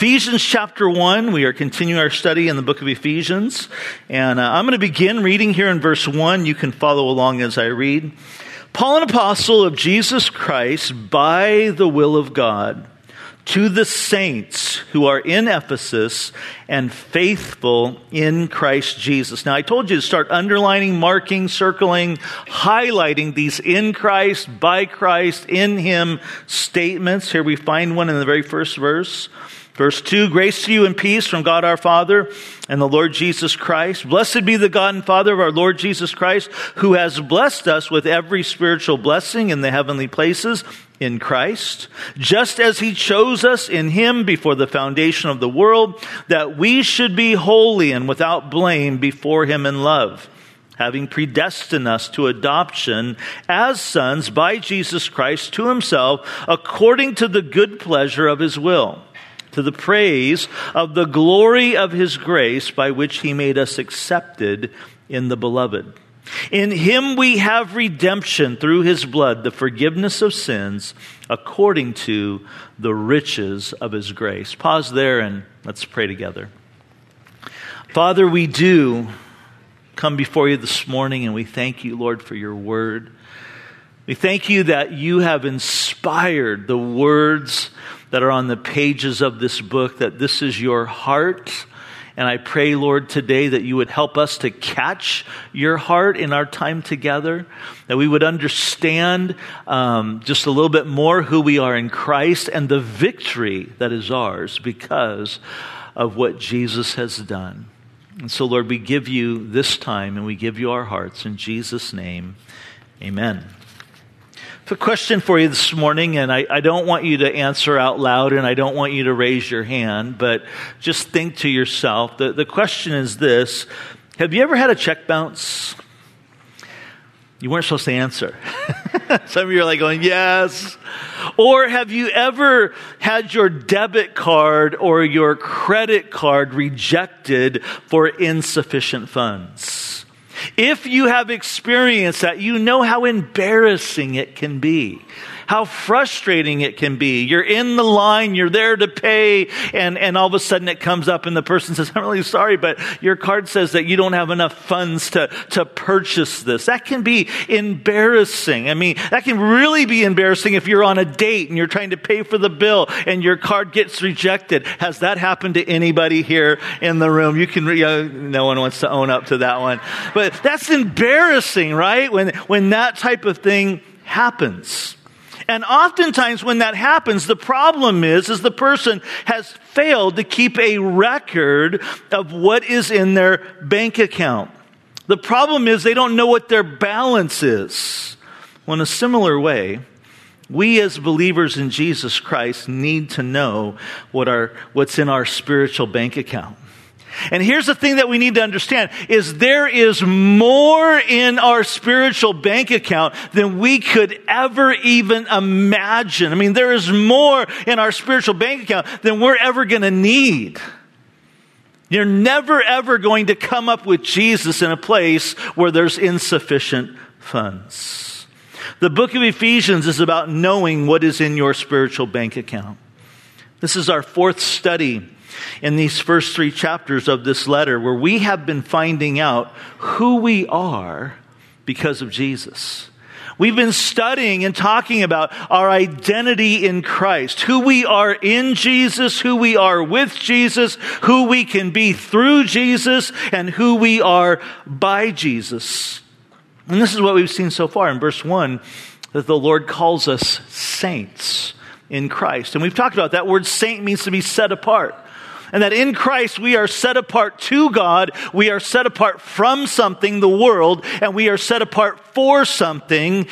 Ephesians chapter 1, we are continuing our study in the book of Ephesians. And I'm going to begin reading here in verse 1. You can follow along as I read. Paul, an apostle of Jesus Christ, by the will of God, to the saints who are in Ephesus and faithful in Christ Jesus. Now, I told you to start underlining, marking, circling, highlighting these in Christ, by Christ, in Him statements. Here we find one in the very first verse. Verse 2, grace to you and peace from God our Father and the Lord Jesus Christ. Blessed be the God and Father of our Lord Jesus Christ, who has blessed us with every spiritual blessing in the heavenly places in Christ, just as He chose us in Him before the foundation of the world, that we should be holy and without blame before Him in love, having predestined us to adoption as sons by Jesus Christ to Himself, according to the good pleasure of His will, to the praise of the glory of His grace, by which He made us accepted in the Beloved. In Him we have redemption through His blood, the forgiveness of sins, according to the riches of His grace. Pause there and let's pray together. Father, we do come before You this morning, and we thank You, Lord, for Your word. We thank You that You have inspired the words that are on the pages of this book, that this is Your heart. And I pray, Lord, today that You would help us to catch Your heart in our time together, that we would understand just a little bit more who we are in Christ and the victory that is ours because of what Jesus has done. And so, Lord, we give You this time and we give You our hearts. In Jesus' name, amen. A question for you this morning, and I don't want you to answer out loud, and I don't want you to raise your hand, but just think to yourself. The question is this: have you ever had a check bounce? You weren't supposed to answer. Some of you are like going, yes. Or have you ever had your debit card or your credit card rejected for insufficient funds? If you have experienced that, you know how embarrassing it can be, how frustrating it can be. You're in the line, you're there to pay, and all of a sudden it comes up and the person says, I'm really sorry, but your card says that you don't have enough funds to purchase this. That can be embarrassing. I mean, that can really be embarrassing if you're on a date and you're trying to pay for the bill and your card gets rejected. Has that happened to anybody here in the room? You can, no one wants to own up to that one. But that's embarrassing, right? When that type of thing happens. And oftentimes when that happens, the problem is the person has failed to keep a record of what is in their bank account. The problem is they don't know what their balance is. Well, in a similar way, we as believers in Jesus Christ need to know what's in our spiritual bank account. And here's the thing that we need to understand is there is more in our spiritual bank account than we could ever even imagine. I mean, there is more in our spiritual bank account than we're ever going to need. You're never ever going to come up with Jesus in a place where there's insufficient funds. The book of Ephesians is about knowing what is in your spiritual bank account. This is our fourth study in these first 3 chapters of this letter, where we have been finding out who we are because of Jesus. We've been studying and talking about our identity in Christ, who we are in Jesus, who we are with Jesus, who we can be through Jesus, and who we are by Jesus. And this is what we've seen so far in verse 1, that the Lord calls us saints in Christ. And we've talked about that word saint means to be set apart. And that in Christ we are set apart to God, we are set apart from something, the world, and we are set apart for something,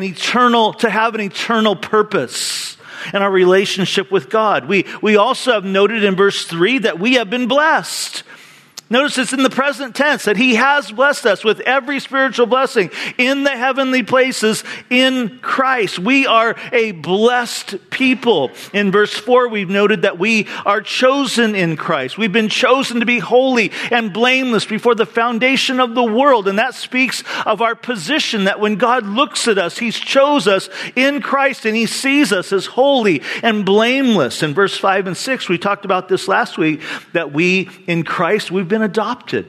to have an eternal purpose in our relationship with God. We also have noted in verse 3 that we have been blessed. Notice it's in the present tense that he has blessed us with every spiritual blessing in the heavenly places in Christ. We are a blessed people. In verse 4, we've noted that we are chosen in Christ. We've been chosen to be holy and blameless before the foundation of the world. And that speaks of our position, that when God looks at us, he's chose us in Christ and he sees us as holy and blameless. In verse 5 and 6, we talked about this last week, that we in Christ, we've been adopted.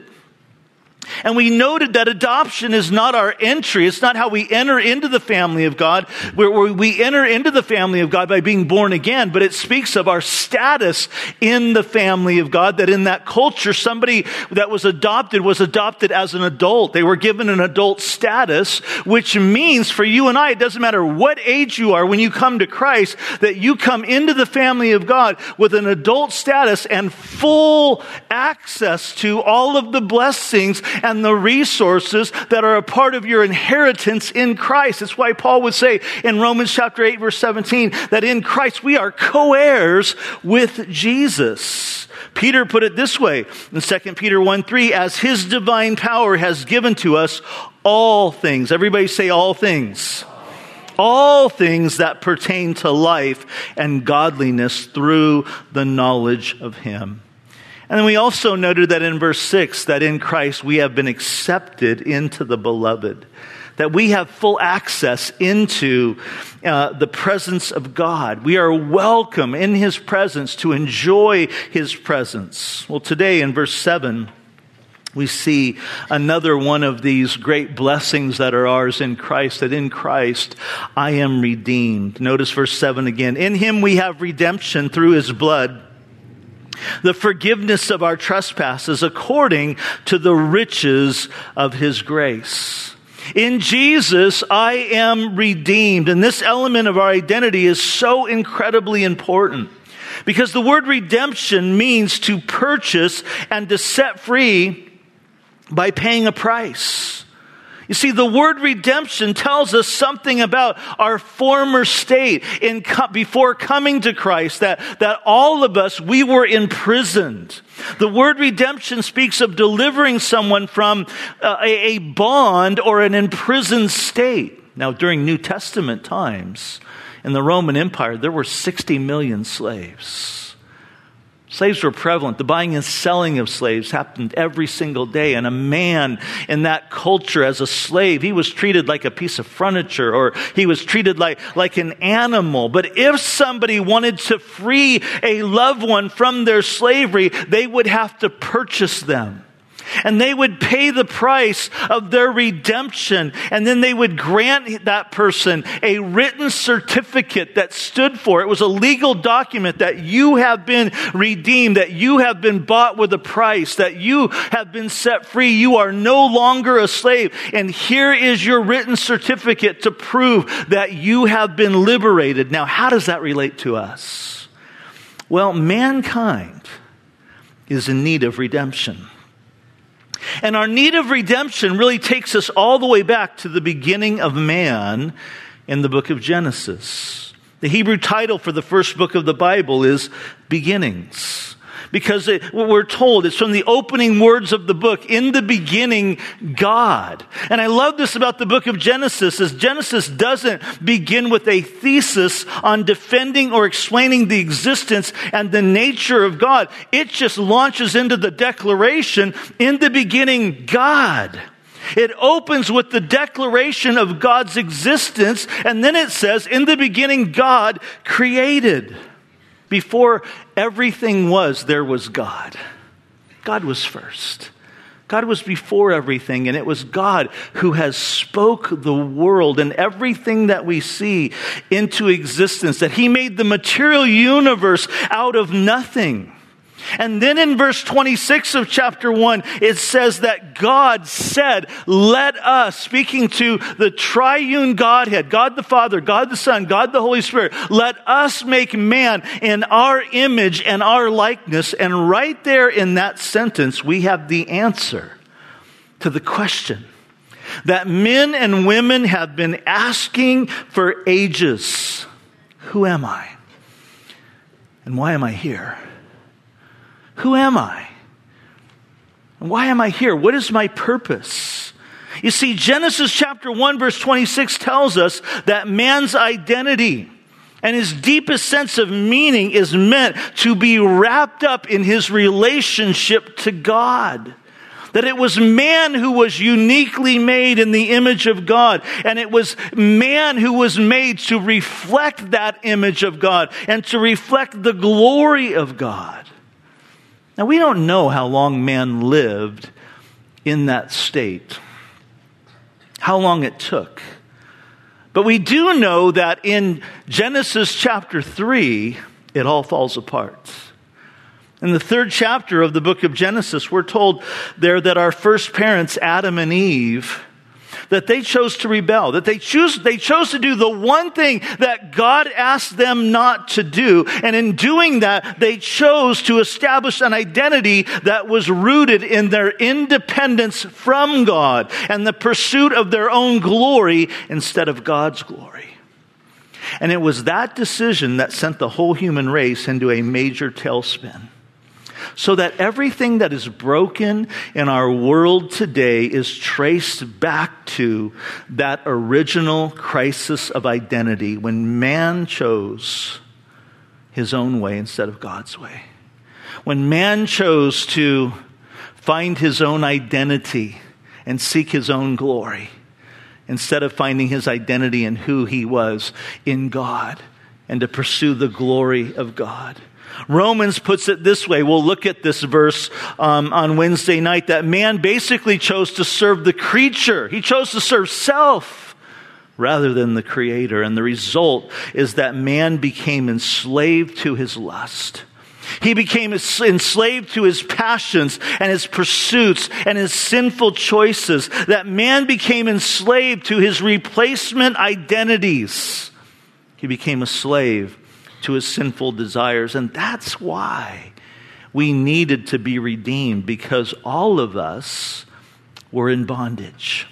And we noted that adoption is not our entry. It's not how we enter into the family of God, where we enter into the family of God by being born again, but it speaks of our status in the family of God, that in that culture, somebody that was adopted as an adult. They were given an adult status, which means for you and I, it doesn't matter what age you are when you come to Christ, that you come into the family of God with an adult status and full access to all of the blessings and the resources that are a part of your inheritance in Christ. That's why Paul would say in Romans chapter 8, verse 17, that in Christ we are co-heirs with Jesus. Peter put it this way in 2 Peter 1:3, as his divine power has given to us all things. Everybody say all things. All things that pertain to life and godliness through the knowledge of him. And then we also noted that in verse 6, that in Christ we have been accepted into the beloved. That we have full access into the presence of God. We are welcome in his presence to enjoy his presence. Well, today in verse 7, we see another one of these great blessings that are ours in Christ, that in Christ I am redeemed. Notice verse 7 again. In him we have redemption through his blood, the forgiveness of our trespasses according to the riches of his grace. In Jesus, I am redeemed. And this element of our identity is so incredibly important, because the word redemption means to purchase and to set free by paying a price. You see, the word redemption tells us something about our former state before coming to Christ, that all of us, we were imprisoned. The word redemption speaks of delivering someone from a bond or an imprisoned state. Now, during New Testament times, in the Roman Empire, there were 60 million slaves. Slaves were prevalent. The buying and selling of slaves happened every single day. And a man in that culture as a slave, he was treated like a piece of furniture, or he was treated like an animal. But if somebody wanted to free a loved one from their slavery, they would have to purchase them. And they would pay the price of their redemption. And then they would grant that person a written certificate that stood for it. It was a legal document that you have been redeemed, that you have been bought with a price, that you have been set free. You are no longer a slave. And here is your written certificate to prove that you have been liberated. Now, how does that relate to us? Well, mankind is in need of redemption. And our need of redemption really takes us all the way back to the beginning of man in the book of Genesis. The Hebrew title for the first book of the Bible is Beginnings. Because we're told it's from the opening words of the book, in the beginning, God. And I love this about the book of Genesis, is Genesis doesn't begin with a thesis on defending or explaining the existence and the nature of God. It just launches into the declaration, in the beginning, God. It opens with the declaration of God's existence, and then it says, in the beginning, God created. Before everything was, there was God. God was first. God was before everything, and it was God who has spoke the world and everything that we see into existence, that he made the material universe out of nothing. And then in verse 26 of chapter 1, it says that God said, let us, speaking to the triune Godhead, God the Father, God the Son, God the Holy Spirit, let us make man in our image and our likeness. And right there in that sentence, we have the answer to the question that men and women have been asking for ages. Who am I? And why am I here? Who am I? And why am I here? What is my purpose? You see, Genesis chapter 1 verse 26 tells us that man's identity and his deepest sense of meaning is meant to be wrapped up in his relationship to God. That it was man who was uniquely made in the image of God. And it was man who was made to reflect that image of God and to reflect the glory of God. Now, we don't know how long man lived in that state, how long it took. But we do know that in Genesis chapter 3, it all falls apart. In the 3rd chapter of the book of Genesis, we're told there that our first parents, Adam and Eve, that they chose to rebel, that they chose to do the one thing that God asked them not to do. And in doing that, they chose to establish an identity that was rooted in their independence from God and the pursuit of their own glory instead of God's glory. And it was that decision that sent the whole human race into a major tailspin. So that everything that is broken in our world today is traced back to that original crisis of identity when man chose his own way instead of God's way. When man chose to find his own identity and seek his own glory instead of finding his identity in who he was in God and to pursue the glory of God. Romans puts it this way. We'll look at this verse on Wednesday night, that man basically chose to serve the creature. He chose to serve self rather than the Creator. And the result is that man became enslaved to his lust. He became enslaved to his passions and his pursuits and his sinful choices. That man became enslaved to his replacement identities. He became a slave to his sinful desires. And that's why we needed to be redeemed, because all of us were in bondage.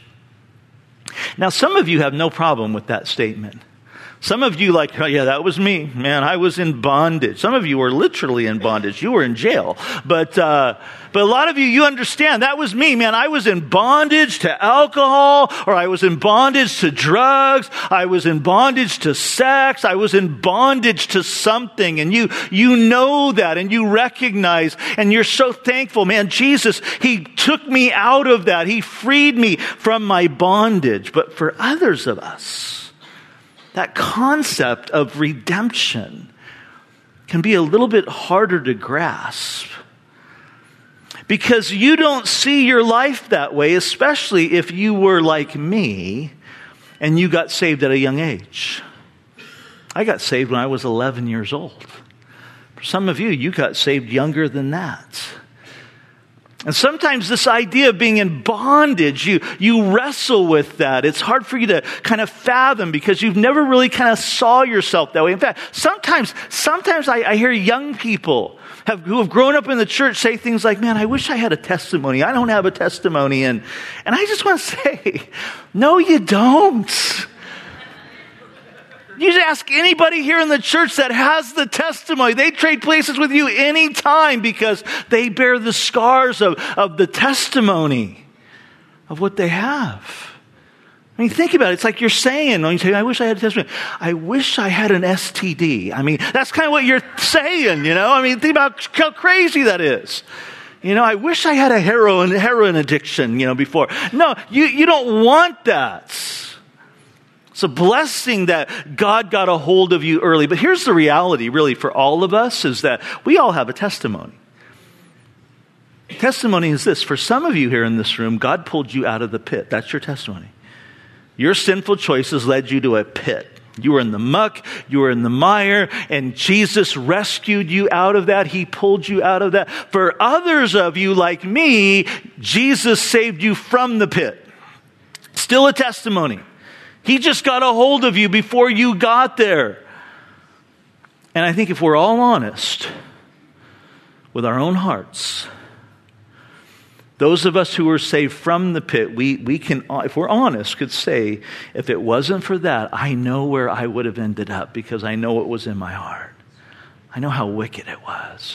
Now, some of you have no problem with that statement. Some of you like, oh yeah, that was me. Man, I was in bondage. Some of you were literally in bondage. You were in jail. But a lot of you, you understand, that was me, man. I was in bondage to alcohol, or I was in bondage to drugs. I was in bondage to sex. I was in bondage to something. And you know that, and you recognize, and you're so thankful, man. Jesus, He took me out of that. He freed me from my bondage. But for others of us, that concept of redemption can be a little bit harder to grasp, because you don't see your life that way, especially if you were like me and you got saved at a young age. I got saved when I was 11 years old. For some of you, you got saved younger than that. And sometimes this idea of being in bondage, you wrestle with that. It's hard for you to kind of fathom, because you've never really kind of saw yourself that way. In fact, sometimes I hear young people who have grown up in the church say things like, man, I wish I had a testimony. I don't have a testimony. And I just want to say, no, you don't. You just ask anybody here in the church that has the testimony. They trade places with you anytime, because they bear the scars of the testimony of what they have. I mean, think about it. It's like you're saying, when you say, I wish I had a testimony, I wish I had an STD. I mean, that's kind of what you're saying, you know? I mean, think about how crazy that is. You know, I wish I had a heroin addiction, before. No, you don't want that. It's a blessing that God got a hold of you early. But here's the reality, really, for all of us, is that we all have a testimony. Testimony is this. For some of you here in this room, God pulled you out of the pit. That's your testimony. Your sinful choices led you to a pit. You were in the muck, you were in the mire, and Jesus rescued you out of that. He pulled you out of that. For others of you, like me, Jesus saved you from the pit. Still a testimony. He just got a hold of you before you got there. And I think if we're all honest with our own hearts, those of us who were saved from the pit, we can, if we're honest, could say, if it wasn't for that, I know where I would have ended up, because I know what was in my heart. I know how wicked it was.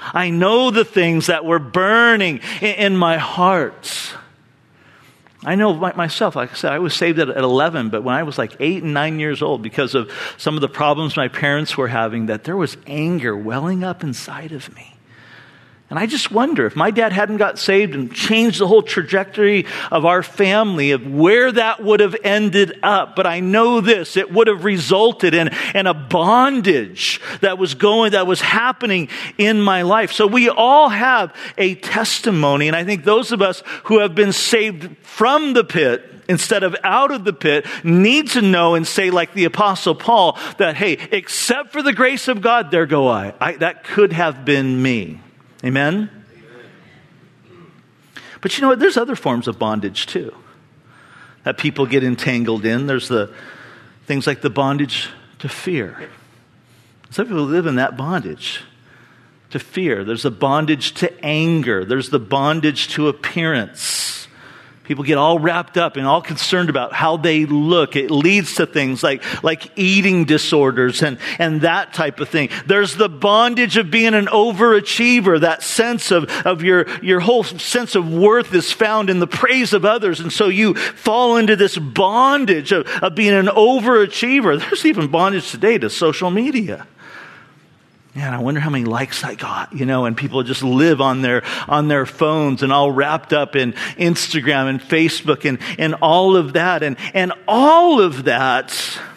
I know the things that were burning in my heart. I know myself, like I said, I was saved at 11, but when I was like 8 and 9 years old, because of some of the problems my parents were having, that there was anger welling up inside of me. And I just wonder if my dad hadn't got saved and changed the whole trajectory of our family, of where that would have ended up. But I know this, it would have resulted in a bondage that was happening in my life. So we all have a testimony. And I think those of us who have been saved from the pit instead of out of the pit need to know and say, like the Apostle Paul, that, hey, except for the grace of God, there go I. That could have been me. Amen? But you know what? There's other forms of bondage too that people get entangled in. There's the things like the bondage to fear. Some people live in that bondage to fear. There's the bondage to anger. There's the bondage to appearance. People get all wrapped up and all concerned about how they look. It leads to things like eating disorders and that type of thing. There's the bondage of being an overachiever. That sense of your whole sense of worth is found in the praise of others. And so you fall into this bondage of being an overachiever. There's even bondage today to social media. Man, I wonder how many likes I got, and people just live on their phones and all wrapped up in Instagram and Facebook and all of that. And all of that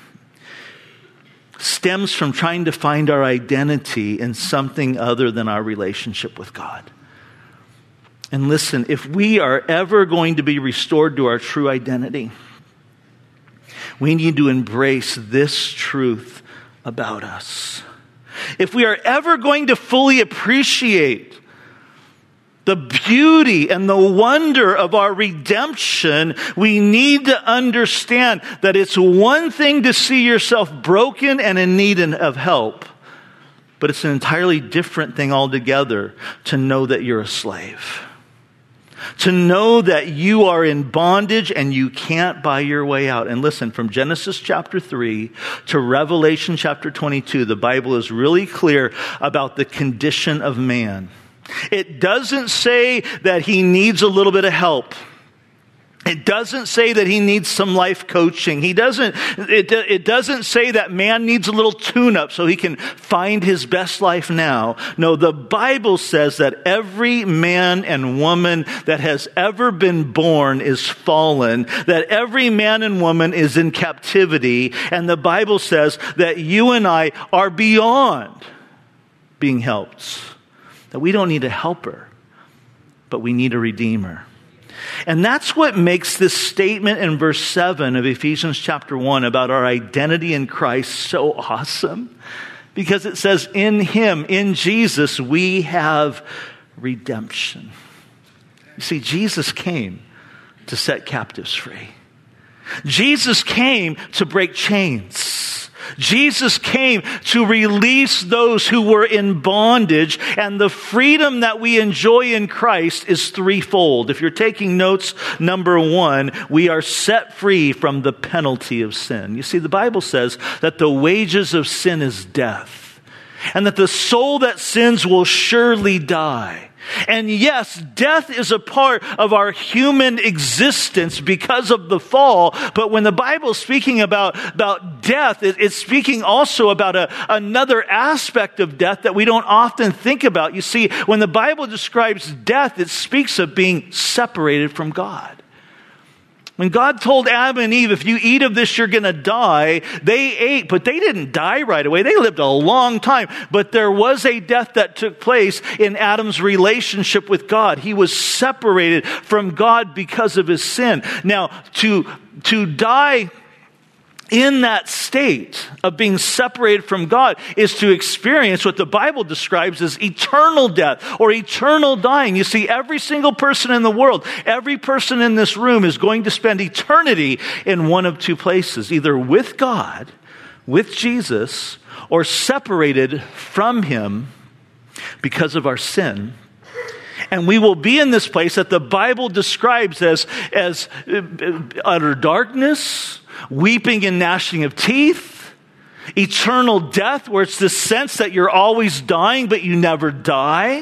stems from trying to find our identity in something other than our relationship with God. And listen, if we are ever going to be restored to our true identity, we need to embrace this truth about us. If we are ever going to fully appreciate the beauty and the wonder of our redemption, we need to understand that it's one thing to see yourself broken and in need of help, but it's an entirely different thing altogether to know that you're a slave. To know that you are in bondage and you can't buy your way out. And listen, from Genesis chapter 3 to Revelation chapter 22, the Bible is really clear about the condition of man. It doesn't say that he needs a little bit of help. It doesn't say that he needs some life coaching. It doesn't say that man needs a little tune-up so he can find his best life now. No, the Bible says that every man and woman that has ever been born is fallen, that every man and woman is in captivity, and the Bible says that you and I are beyond being helped. That we don't need a helper, but we need a redeemer. And that's what makes this statement in verse 7 of Ephesians chapter 1 about our identity in Christ so awesome. Because it says, in Him, in Jesus, we have redemption. You see, Jesus came to set captives free. Jesus came to break chains. Jesus came to release those who were in bondage, and the freedom that we enjoy in Christ is threefold. If you're taking notes, number 1, we are set free from the penalty of sin. You see, the Bible says that the wages of sin is death, and that the soul that sins will surely die. And yes, death is a part of our human existence because of the fall. But when the Bible is speaking about death, it's speaking also about another aspect of death that we don't often think about. You see, when the Bible describes death, it speaks of being separated from God. When God told Adam and Eve, if you eat of this, you're going to die, they ate, but they didn't die right away. They lived a long time. But there was a death that took place in Adam's relationship with God. He was separated from God because of his sin. Now, to die in that state of being separated from God is to experience what the Bible describes as eternal death or eternal dying. You see, every single person in the world, every person in this room is going to spend eternity in one of two places, either with God, with Jesus, or separated from Him because of our sin. And we will be in this place that the Bible describes as utter darkness, weeping and gnashing of teeth. eternal death, where it's this sense that you're always dying, but you never die.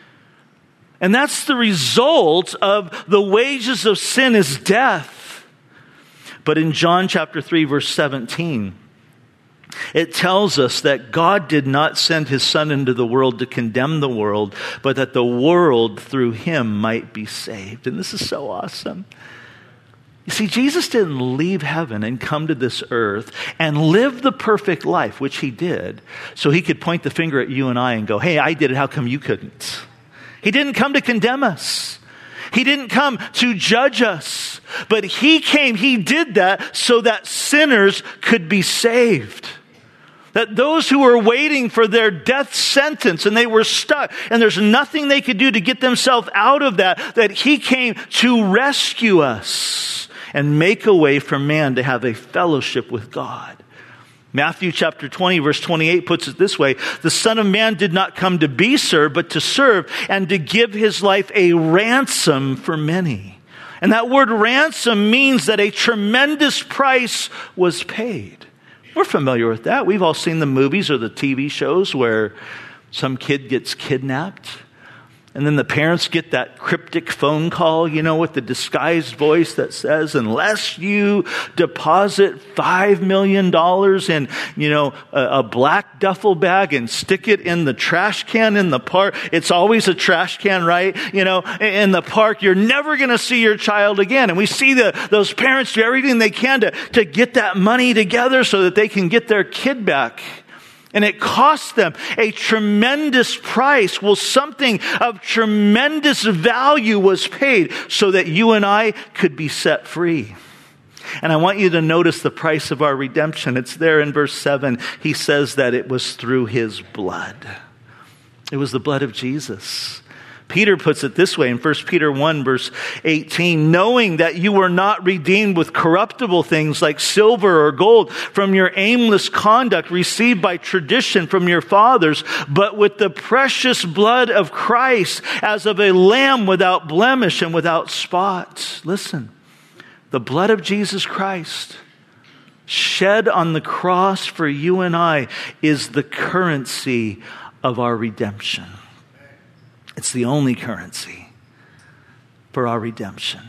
And that's the result of the wages of sin is death. But in John chapter 3, verse 17, it tells us that God did not send his Son into the world to condemn the world, but that the world through him might be saved. And this is so awesome. You see, Jesus didn't leave heaven and come to this earth and live the perfect life, which he did, so he could point the finger at you and I and go, hey, I did it, how come you couldn't? He didn't come to condemn us. He didn't come to judge us. But he came, he did that so that sinners could be saved. That those who were waiting for their death sentence and they were stuck and there's nothing they could do to get themselves out of that he came to rescue us and make a way for man to have a fellowship with God. Matthew chapter 20, verse 28 puts it this way: the Son of Man did not come to be served, but to serve and to give his life a ransom for many. And that word ransom means that a tremendous price was paid. We're familiar with that. We've all seen the movies or the TV shows where some kid gets kidnapped. And then the parents get that cryptic phone call, with the disguised voice that says, unless you deposit $5 million in, a black duffel bag and stick it in the trash can in the park. It's always a trash can, right? In the park, you're never going to see your child again. And we see those parents do everything they can to get that money together so that they can get their kid back. And it cost them a tremendous price. Well, something of tremendous value was paid so that you and I could be set free. And I want you to notice the price of our redemption. It's there in verse 7. He says that it was through his blood. It was the blood of Jesus. Peter puts it this way in 1 Peter 1, verse 18, knowing that you were not redeemed with corruptible things like silver or gold from your aimless conduct received by tradition from your fathers, but with the precious blood of Christ as of a lamb without blemish and without spot. Listen, the blood of Jesus Christ shed on the cross for you and I is the currency of our redemption. It's the only currency for our redemption.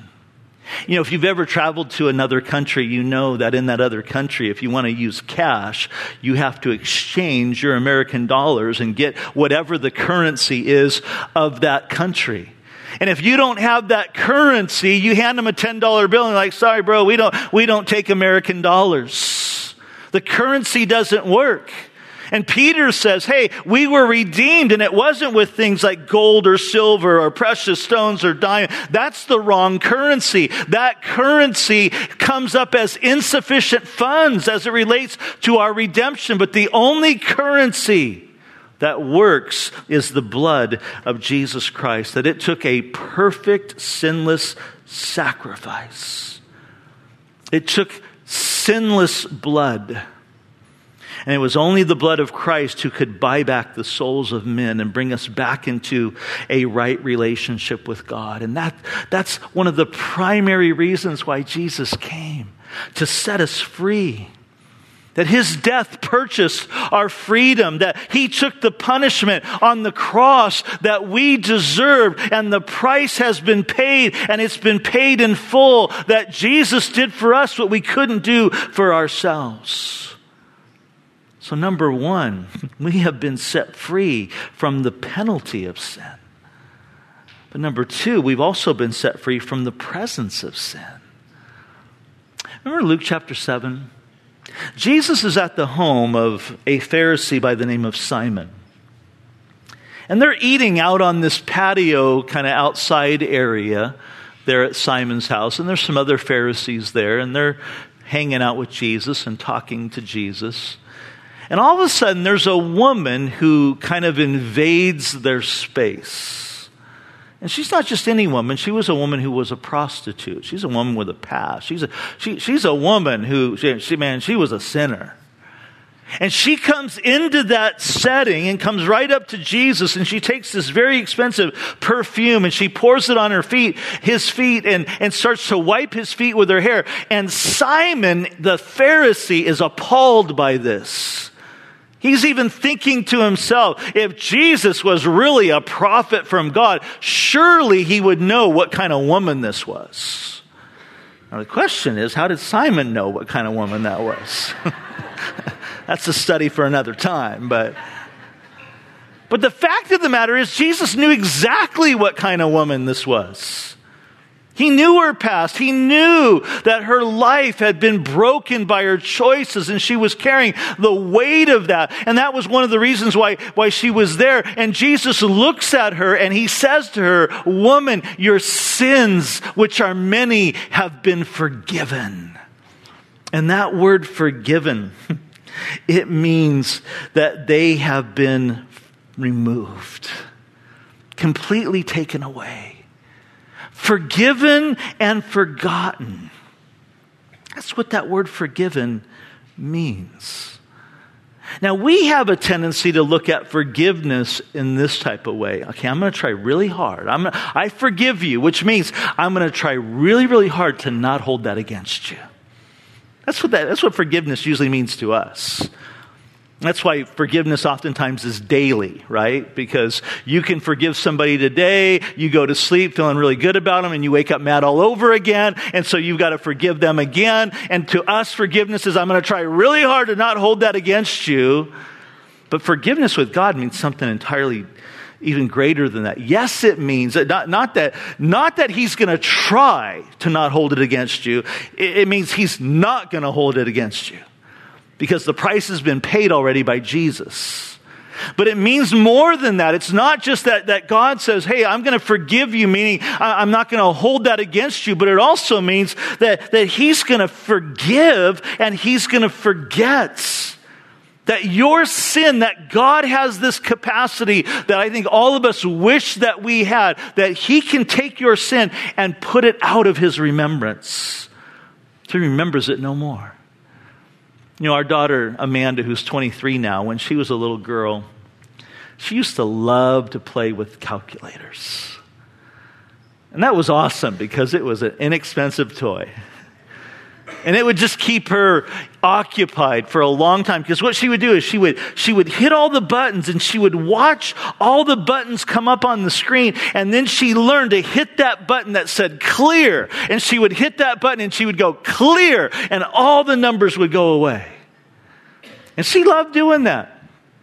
If you've ever traveled to another country, you know that in that other country, if you want to use cash, you have to exchange your American dollars and get whatever the currency is of that country. And if you don't have that currency, you hand them a $10 bill and they're like, sorry, bro, we don't take American dollars. The currency doesn't work. And Peter says, hey, we were redeemed, and it wasn't with things like gold or silver or precious stones or diamond. That's the wrong currency. That currency comes up as insufficient funds as it relates to our redemption. But the only currency that works is the blood of Jesus Christ, that it took a perfect, sinless sacrifice. It took sinless blood. And it was only the blood of Christ who could buy back the souls of men and bring us back into a right relationship with God. And that's one of the primary reasons why Jesus came, to set us free. That his death purchased our freedom, that he took the punishment on the cross that we deserved, and the price has been paid, and it's been paid in full, that Jesus did for us what we couldn't do for ourselves. So number one, we have been set free from the penalty of sin. But number two, we've also been set free from the presence of sin. Remember Luke chapter 7? Jesus is at the home of a Pharisee by the name of Simon. And they're eating out on this patio kind of outside area there at Simon's house. And there's some other Pharisees there, and they're hanging out with Jesus and talking to Jesus. And all of a sudden, there's a woman who kind of invades their space. And she's not just any woman. She was a woman who was a prostitute. She's a woman with a past. She's a woman who, she was a sinner. And she comes into that setting and comes right up to Jesus, and she takes this very expensive perfume and she pours it on his feet, and starts to wipe his feet with her hair. And Simon, the Pharisee, is appalled by this. He's even thinking to himself, if Jesus was really a prophet from God, surely he would know what kind of woman this was. Now the question is, how did Simon know what kind of woman that was? That's a study for another time, but the fact of the matter is Jesus knew exactly what kind of woman this was. He knew her past. He knew that her life had been broken by her choices, and she was carrying the weight of that. And that was one of the reasons why she was there. And Jesus looks at her and he says to her, "Woman, your sins, which are many, have been forgiven." And that word forgiven, it means that they have been removed, completely taken away. Forgiven and forgotten. That's what that word forgiven means. Now, we have a tendency to look at forgiveness in this type of way. Okay, I'm going to try really hard. I forgive you, which means I'm going to try really, really hard to not hold that against you. That's what forgiveness usually means to us. That's why forgiveness oftentimes is daily, right? Because you can forgive somebody today, you go to sleep feeling really good about them, and you wake up mad all over again, and so you've got to forgive them again. And to us, forgiveness is, I'm going to try really hard to not hold that against you. But forgiveness with God means something entirely even greater than that. Yes, it means that not that he's going to try to not hold it against you. It means he's not going to hold it against you, because the price has been paid already by Jesus. But it means more than that. It's not just that God says, hey, I'm going to forgive you, meaning I'm not going to hold that against you. But it also means that he's going to forgive and he's going to forget. That your sin, that God has this capacity that I think all of us wish that we had, that he can take your sin and put it out of his remembrance. He remembers it no more. You know, our daughter, Amanda, who's 23 now, when she was a little girl, she used to love to play with calculators. And that was awesome because it was an inexpensive toy. And it would just keep her occupied for a long time. Because what she would do is she would hit all the buttons, and she would watch all the buttons come up on the screen. And then she learned to hit that button that said clear. And she would hit that button and she would go clear. And all the numbers would go away. And she loved doing that.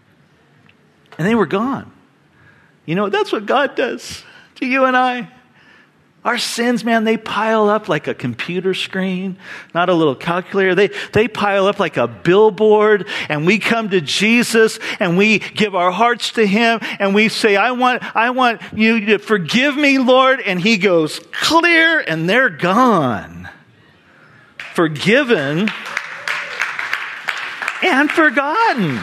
And they were gone. You know, that's what God does to you and I. Our sins, man, they pile up like a computer screen, not a little calculator. They pile up like a billboard, and we come to Jesus and we give our hearts to him and we say, I want you to forgive me, Lord. And he goes clear, and they're gone. Forgiven and forgotten.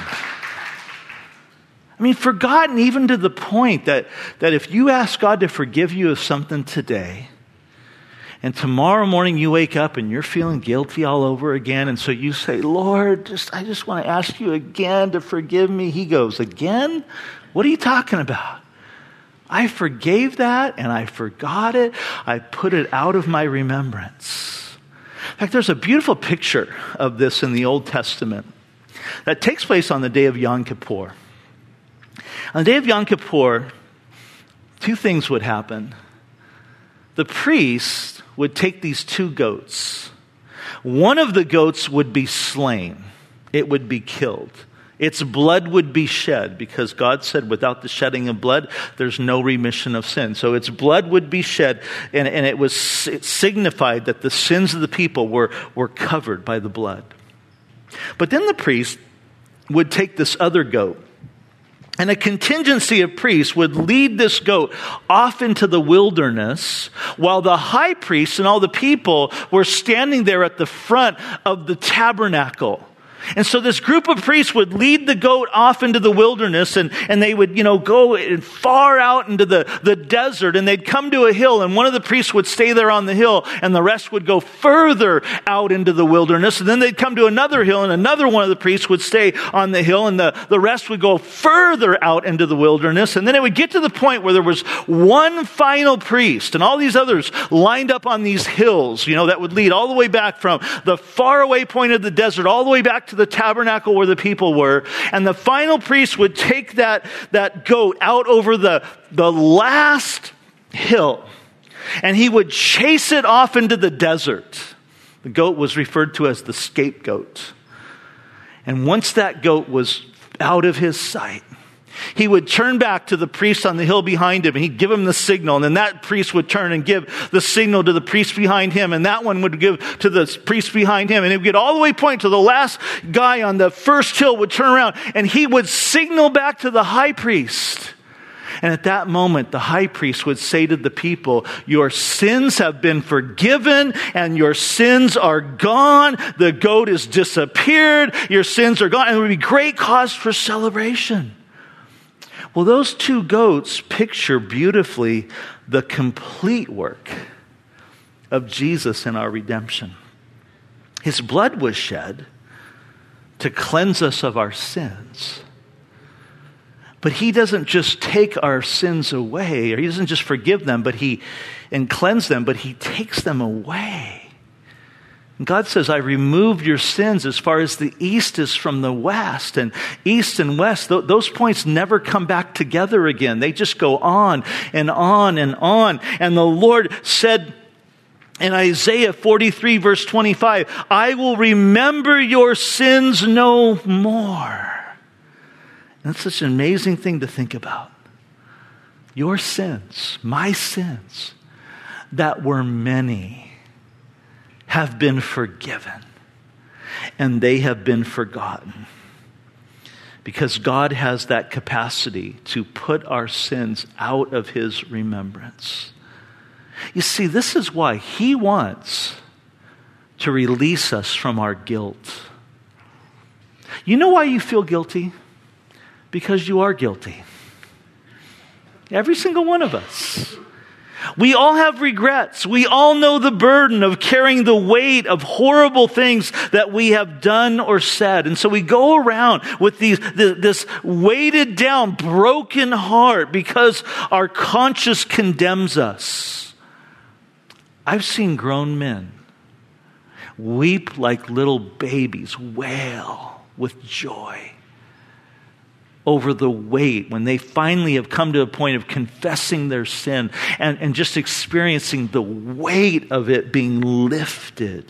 I mean, forgotten even to the point that if you ask God to forgive you of something today, and tomorrow morning you wake up and you're feeling guilty all over again, and so you say, Lord, I just want to ask you again to forgive me. He goes, again? What are you talking about? I forgave that and I forgot it. I put it out of my remembrance. In fact, there's a beautiful picture of this in the Old Testament that takes place on the day of Yom Kippur. On the day of Yom Kippur, two things would happen. The priest would take these two goats. One of the goats would be slain. It would be killed. Its blood would be shed, because God said without the shedding of blood, there's no remission of sin. So its blood would be shed, and it signified that the sins of the people were covered by the blood. But then the priest would take this other goat, and a contingency of priests would lead this goat off into the wilderness, while the high priest and all the people were standing there at the front of the tabernacle. And so this group of priests would lead the goat off into the wilderness, and they would, go far out into the desert, and they'd come to a hill, and one of the priests would stay there on the hill, and the rest would go further out into the wilderness. And then they'd come to another hill, and another one of the priests would stay on the hill, and the rest would go further out into the wilderness. And then it would get to the point where there was one final priest, and all these others lined up on these hills, that would lead all the way back from the faraway point of the desert, all the way back to the tabernacle where the people were. And the final priest would take that goat out over the last hill, and he would chase it off into the desert. The goat was referred to as the scapegoat. And once that goat was out of his sight, he would turn back to the priest on the hill behind him, and he'd give him the signal, and then that priest would turn and give the signal to the priest behind him, and that one would give to the priest behind him, and it would get all the way point to the last guy on the first hill would turn around, and he would signal back to the high priest. And at that moment, the high priest would say to the people, "Your sins have been forgiven, and your sins are gone. The goat has disappeared. Your sins are gone." And there would be great cause for celebration. Well, those two goats picture beautifully the complete work of Jesus in our redemption. His blood was shed to cleanse us of our sins. But he doesn't just take our sins away, or he doesn't just forgive them, and cleanse them, but he takes them away. And God says, "I removed your sins as far as the east is from the west." And east and west, those points never come back together again. They just go on and on and on. And the Lord said in Isaiah 43 verse 25, "I will remember your sins no more." And that's such an amazing thing to think about. Your sins, my sins, that were many, have been forgiven, and they have been forgotten. Because God has that capacity to put our sins out of his remembrance. You see, this is why he wants to release us from our guilt. You know why you feel guilty? Because you are guilty. Every single one of us. We all have regrets. We all know the burden of carrying the weight of horrible things that we have done or said. And so we go around with this weighted down, broken heart because our conscience condemns us. I've seen grown men weep like little babies, wail with joy over the weight when they finally have come to a point of confessing their sin and just experiencing the weight of it being lifted.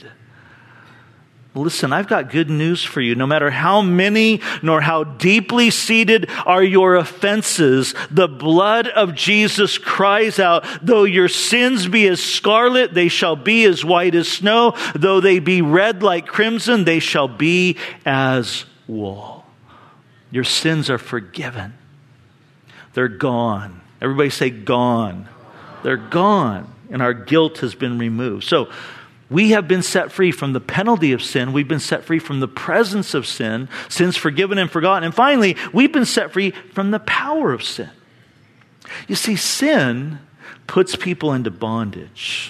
Listen, I've got good news for you. No matter how many nor how deeply seated are your offenses, the blood of Jesus cries out, "Though your sins be as scarlet, they shall be as white as snow. Though they be red like crimson, they shall be as wool." Your sins are forgiven. They're gone. Everybody say gone. They're gone. And our guilt has been removed. So we have been set free from the penalty of sin. We've been set free from the presence of sin. Sin's forgiven and forgotten. And finally, we've been set free from the power of sin. You see, sin puts people into bondage.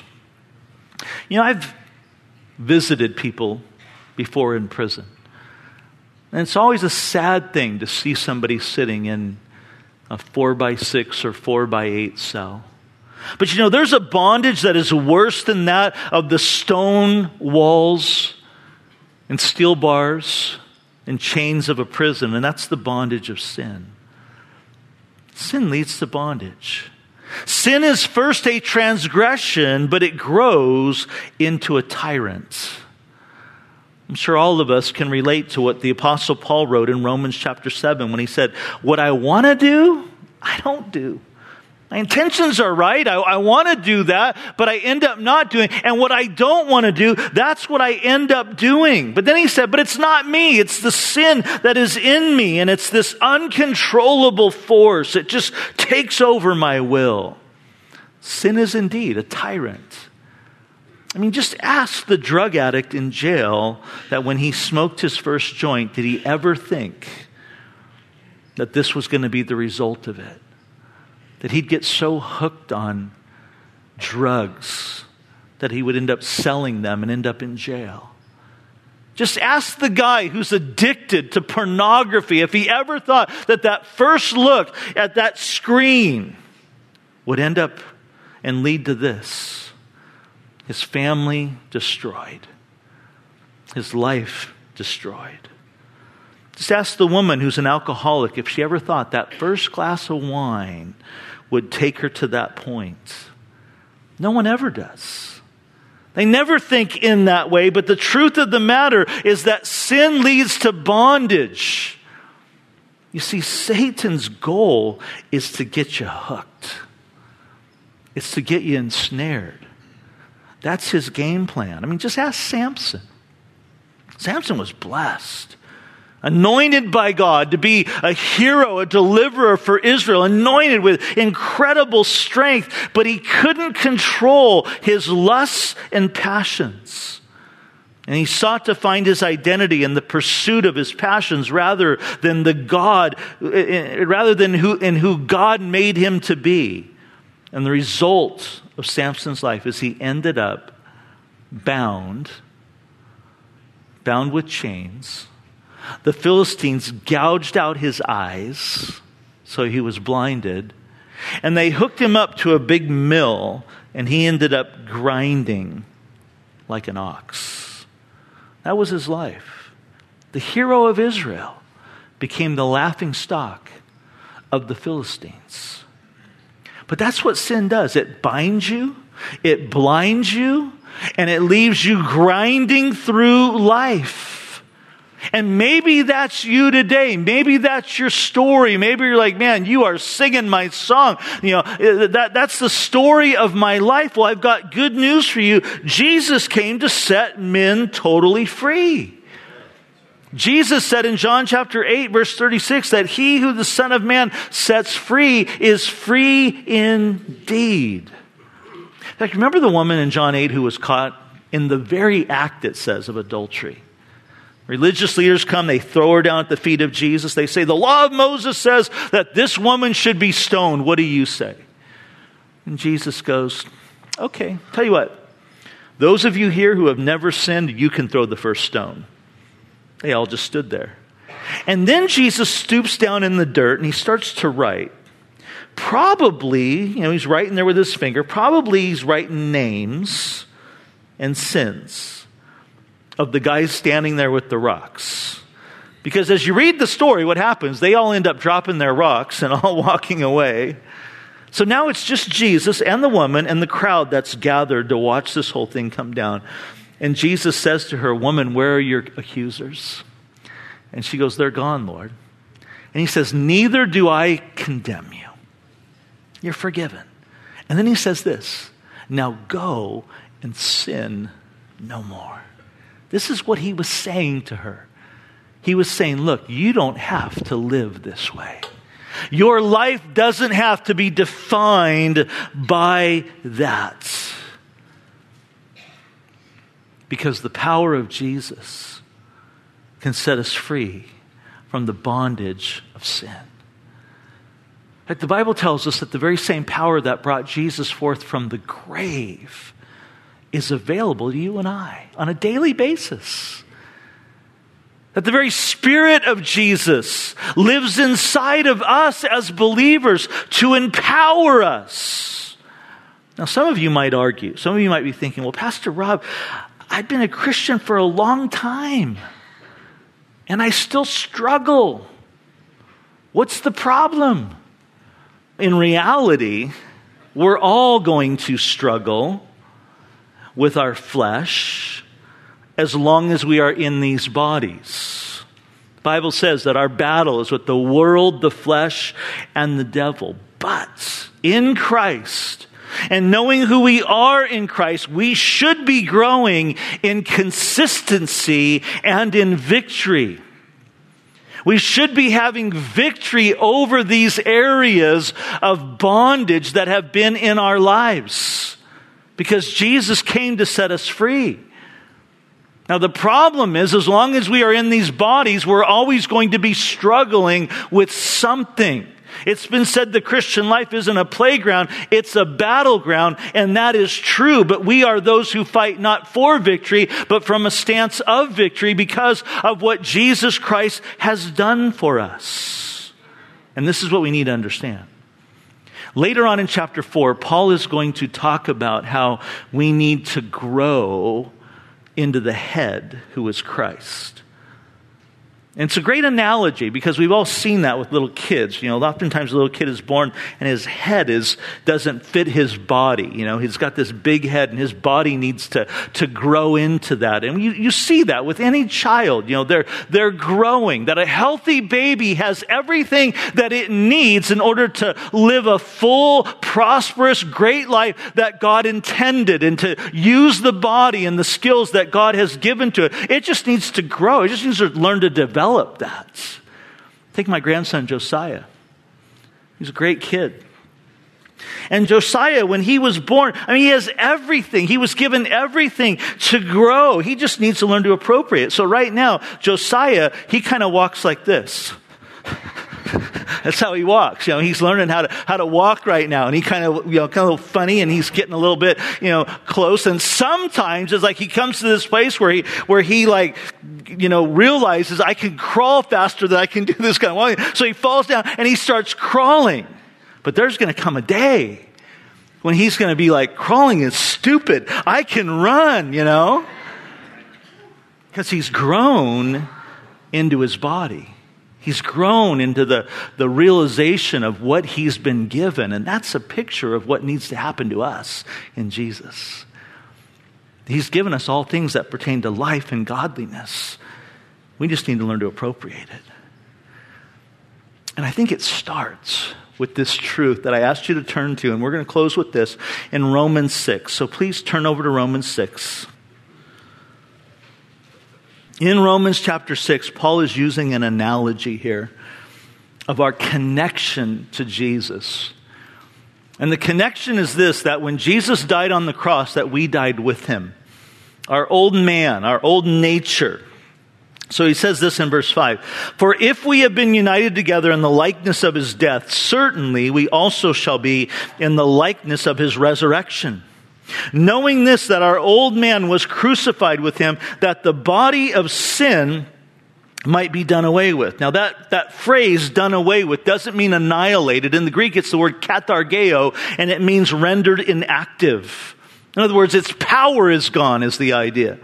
I've visited people before in prison. And it's always a sad thing to see somebody sitting in a 4x6 or 4x8 cell. But there's a bondage that is worse than that of the stone walls and steel bars and chains of a prison, and that's the bondage of sin. Sin leads to bondage. Sin is first a transgression, but it grows into a tyrant. I'm sure all of us can relate to what the Apostle Paul wrote in Romans chapter 7 when he said, "What I want to do, I don't do. My intentions are right. I want to do that, but I end up not doing. And what I don't want to do, that's what I end up doing." But then he said, "But it's not me. It's the sin that is in me. And it's this uncontrollable force. It just takes over my will." Sin is indeed a tyrant. I mean, just ask the drug addict in jail that when he smoked his first joint, did he ever think that this was going to be the result of it? That he'd get so hooked on drugs that he would end up selling them and end up in jail. Just ask the guy who's addicted to pornography if he ever thought that that first look at that screen would end up and lead to this. His family destroyed. His life destroyed. Just ask the woman who's an alcoholic if she ever thought that first glass of wine would take her to that point. No one ever does. They never think in that way, but the truth of the matter is that sin leads to bondage. You see, Satan's goal is to get you hooked. It's to get you ensnared. That's his game plan. I mean, just ask Samson. Samson was blessed, anointed by God to be a hero, a deliverer for Israel, anointed with incredible strength, but he couldn't control his lusts and passions. And he sought to find his identity in the pursuit of his passions rather than who God made him to be. And the result of Samson's life is he ended up bound with chains. The Philistines gouged out his eyes, so he was blinded. And they hooked him up to a big mill, and he ended up grinding like an ox. That was his life. The hero of Israel became the laughing stock of the Philistines. But that's what sin does. It binds you, it blinds you, and it leaves you grinding through life. And maybe that's you today. Maybe that's your story. Maybe you're like, man, you are singing my song. That's the story of my life. Well, I've got good news for you. Jesus came to set men totally free. Jesus said in John chapter 8, verse 36, that he who the Son of Man sets free is free indeed. In fact, remember the woman in John 8 who was caught in the very act, it says, of adultery. Religious leaders come, they throw her down at the feet of Jesus. They say, the law of Moses says that this woman should be stoned. What do you say? And Jesus goes, okay, tell you what. Those of you here who have never sinned, you can throw the first stone. They all just stood there. And then Jesus stoops down in the dirt and he starts to write. Probably, he's writing there with his finger. Probably he's writing names and sins of the guys standing there with the rocks. Because as you read the story, what happens? They all end up dropping their rocks and all walking away. So now it's just Jesus and the woman and the crowd that's gathered to watch this whole thing come down. And Jesus says to her, woman, where are your accusers? And she goes, they're gone, Lord. And he says, neither do I condemn you. You're forgiven. And then he says this, now go and sin no more. This is what he was saying to her. He was saying, look, you don't have to live this way. Your life doesn't have to be defined by that. Because the power of Jesus can set us free from the bondage of sin. In fact, the Bible tells us that the very same power that brought Jesus forth from the grave is available to you and I on a daily basis. That the very Spirit of Jesus lives inside of us as believers to empower us. Now, some of you might argue, some of you might be thinking, well, Pastor Rob, I've been a Christian for a long time, and I still struggle. What's the problem? In reality, we're all going to struggle with our flesh as long as we are in these bodies. The Bible says that our battle is with the world, the flesh, and the devil. But in Christ, and knowing who we are in Christ, we should be growing in consistency and in victory. We should be having victory over these areas of bondage that have been in our lives. because Jesus came to set us free. Now, the problem is, as long as we are in these bodies, we're always going to be struggling with something. It's been said the Christian life isn't a playground, it's a battleground, and that is true. But we are those who fight not for victory, but from a stance of victory because of what Jesus Christ has done for us. And this is what we need to understand. Later on in chapter 4, Paul is going to talk about how we need to grow into the head, who is Christ. And it's a great analogy because we've all seen that with little kids. You know, oftentimes a little kid is born and his head doesn't fit his body. You know, he's got this big head and his body needs to grow into that. And you see that with any child. You know, they're growing. That a healthy baby has everything that it needs in order to live a full, prosperous, great life that God intended and to use the body and the skills that God has given to it. It just needs to grow. It just needs to learn to develop that. Take my grandson Josiah. He's a great kid. And Josiah, when he was born, he has everything. He was given everything to grow. He just needs to learn to appropriate. So right now, Josiah, he kind of walks like this. That's how he walks. You know, he's learning how to walk right now, and he kind of a little funny, and he's getting a little bit close. And sometimes it's like he comes to this place where he realizes I can crawl faster than I can do this kind of walking. So he falls down and he starts crawling. But there's going to come a day when he's going to be like, crawling is stupid. I can run, because he's grown into his body. He's grown into the realization of what he's been given. And that's a picture of what needs to happen to us in Jesus. He's given us all things that pertain to life and godliness. We just need to learn to appropriate it. And I think it starts with this truth that I asked you to turn to. And we're going to close with this in Romans 6. So please turn over to Romans 6. In Romans chapter 6, Paul is using an analogy here of our connection to Jesus. And the connection is this, that when Jesus died on the cross, that we died with him. Our old man, our old nature. So he says this in verse 5, "For if we have been united together in the likeness of his death, certainly we also shall be in the likeness of his resurrection. Knowing this, that our old man was crucified with him, that the body of sin might be done away with." Now that phrase, done away with, doesn't mean annihilated. In the Greek, it's the word kathargeo, and it means rendered inactive. In other words, its power is gone, is the idea.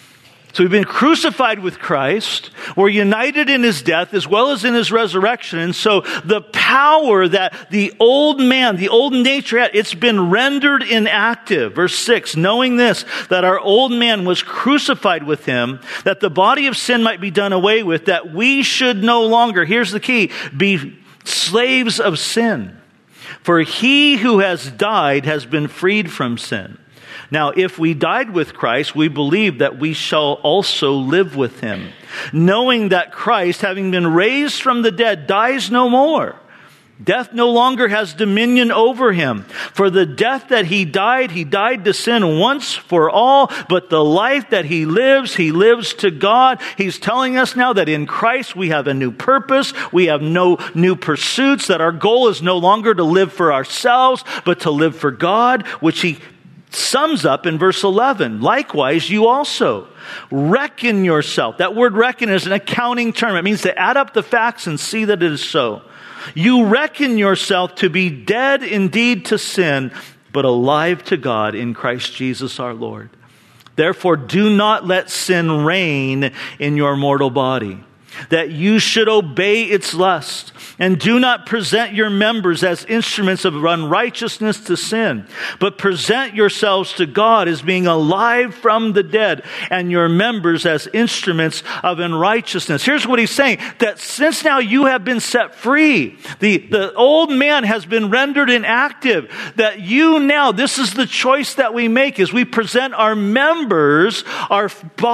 So we've been crucified with Christ. We're united in his death as well as in his resurrection. And so the power that the old man, the old nature had, it's been rendered inactive. Verse 6, "Knowing this, that our old man was crucified with him, that the body of sin might be done away with, that we should no longer," here's the key, "be slaves of sin. For he who has died has been freed from sin. Now, if we died with Christ, we believe that we shall also live with him, knowing that Christ, having been raised from the dead, dies no more. Death no longer has dominion over him. For the death that he died to sin once for all, but the life that he lives to God." He's telling us now that in Christ we have a new purpose, we have no new pursuits, that our goal is no longer to live for ourselves, but to live for God, which he sums up in verse 11. "Likewise, you also reckon yourself." That word reckon is an accounting term. It means to add up the facts and see that it is so. "You reckon yourself to be dead indeed to sin, but alive to God in Christ Jesus our Lord. Therefore, do not let sin reign in your mortal body, that you should obey its lust. And do not present your members as instruments of unrighteousness to sin, but present yourselves to God as being alive from the dead, and your members as instruments of unrighteousness." Here's what he's saying, that since now you have been set free, the old man has been rendered inactive, that you now, this is the choice that we make, is we present our members, our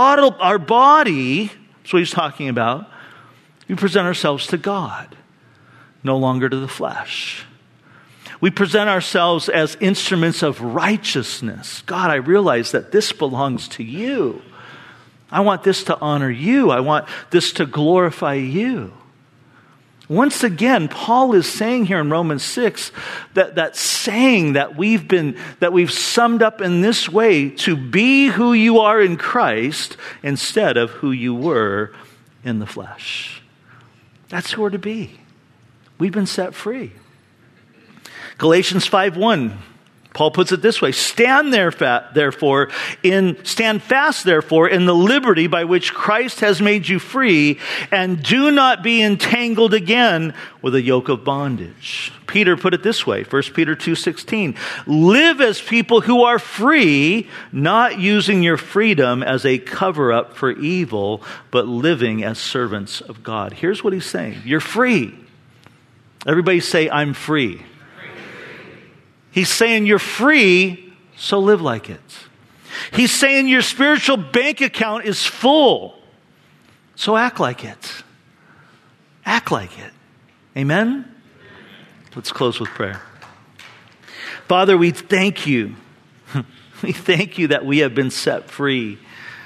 body, that's what he's talking about, we present ourselves to God, no longer to the flesh. We present ourselves as instruments of righteousness. God, I realize that this belongs to you. I want this to honor you. I want this to glorify you. Once again, Paul is saying here in Romans 6 that saying that we've summed up in this way, to be who you are in Christ instead of who you were in the flesh. That's who we're to be. We've been set free. Galatians 5:1, Paul puts it this way: stand fast, therefore, in the liberty by which Christ has made you free, and do not be entangled again with a yoke of bondage. Peter put it this way, 1 Peter 2:16, live as people who are free, not using your freedom as a cover-up for evil, but living as servants of God. Here's what he's saying. You're free. Everybody say, I'm free. He's saying you're free, so live like it. He's saying your spiritual bank account is full, so act like it. Act like it. Amen? Let's close with prayer. Father, we thank you. We thank you that we have been set free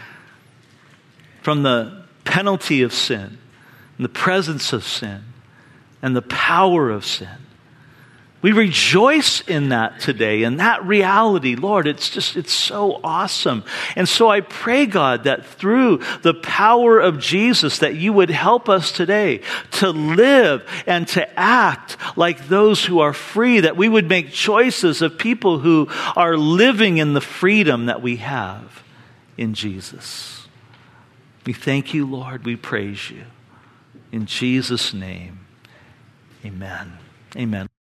from the penalty of sin, and the presence of sin, and the power of sin. We rejoice in that today, in that reality. Lord, it's so awesome. And so I pray, God, that through the power of Jesus, that you would help us today to live and to act like those who are free, that we would make choices of people who are living in the freedom that we have in Jesus. We thank you, Lord. We praise you. In Jesus' name, amen. Amen.